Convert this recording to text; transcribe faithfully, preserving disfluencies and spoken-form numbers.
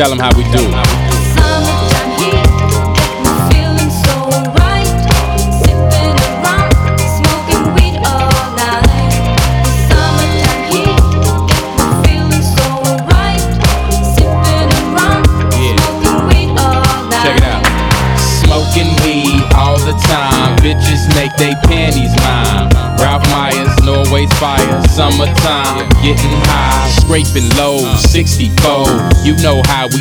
Tell them how we do. Summertime heat, got me feeling so right. Sipping around, smoking weed all night. Summertime heat, got me feeling so right. Sipping around, Yeah. smoking weed all night. Check it out. Smoking weed all the time. Bitches make they panties mine. Ralph Myers, Norway's fire. Summertime, getting high, scraping low, sixty-four. You know how we